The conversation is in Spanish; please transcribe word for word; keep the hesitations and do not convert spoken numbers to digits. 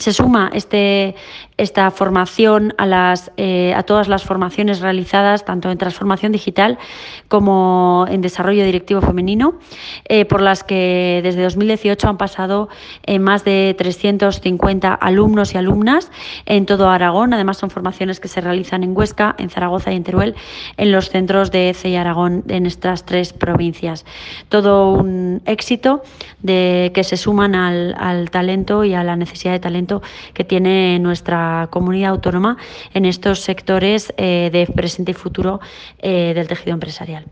Se suma este, esta formación a, las, eh, a todas las formaciones realizadas, tanto en transformación digital como en desarrollo directivo femenino, eh, por las que desde dos mil dieciocho han pasado eh, más de trescientos cincuenta alumnos y alumnas en todo Aragón. Además, son formaciones que se realizan en Huesca, en Zaragoza y en Teruel, en los centros de E C E y Aragón en estas tres provincias. Todo un éxito de que se suman al, al talento y a la necesidad de talento que tiene nuestra comunidad autónoma en estos sectores eh, de presente y futuro eh, del tejido empresarial.